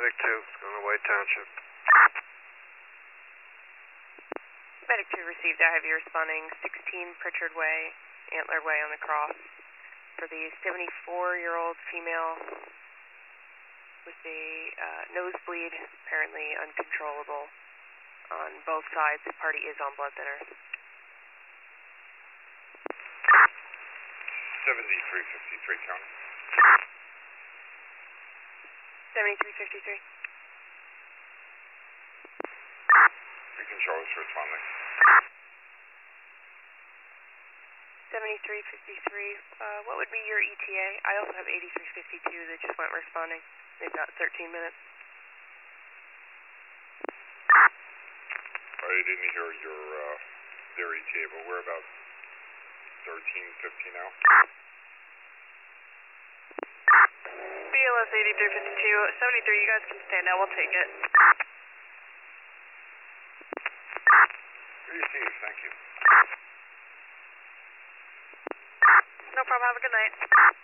Medic 2, it's going to White Township. Medic 2 received. I have you responding 16 Pritchard Way, Antler Way on the cross. For the 74-year-old female with a nosebleed, apparently uncontrollable on both sides. The party is on blood thinners. 7353 county. 7353. Beacon Charles responding. 7353. What would be your ETA? I also have 8352 that just went responding. They've got 13 minutes. I didn't hear their ETA, but we're about 13:50 now. BLS 8352, 73, you guys can stand out, we'll take it. Received, thank you. No problem, have a good night.